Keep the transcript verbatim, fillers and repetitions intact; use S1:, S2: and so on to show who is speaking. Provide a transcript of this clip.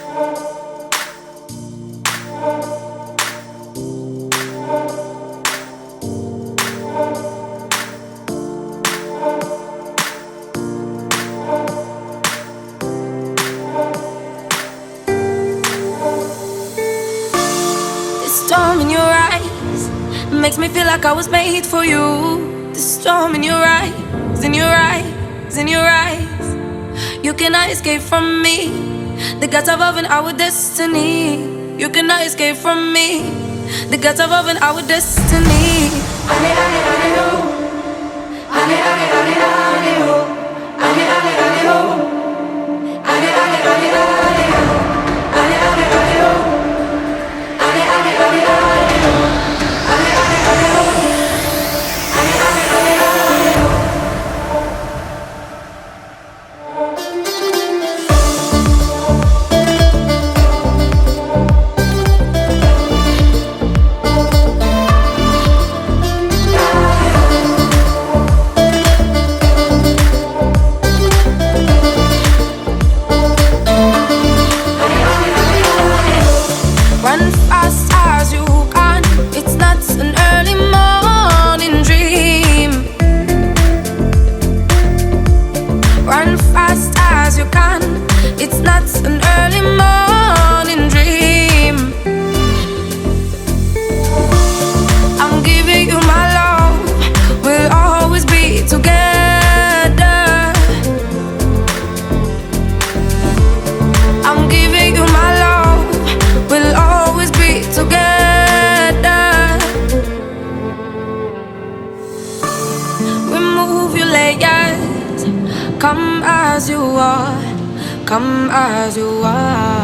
S1: Storm in your eyes makes me feel like I was made for you. The storm in your eyes, in your eyes, in your eyes. You cannot escape from me. The gods above and our destiny. You cannot escape from me. The gods above and our destiny. Ale, ale, ale, ho. Ale, ale, ale, ale, ho. Ale, ale, ale, ho. Ale, ale, ale, ale, ho. Ale, ale, ale, ho. Ale, ale, ale, ale, ho. Ale, ale, ale, ho. Ale, ale, ale, ale, ho. Run fast as you can. It's not an early morning dream. Run fast as you can. It's not an early morning dream. I'm giving you my love. We'll always be together. I'm giving you my love. We'll always be together. Remove your layers. Come as you are. Come as you are.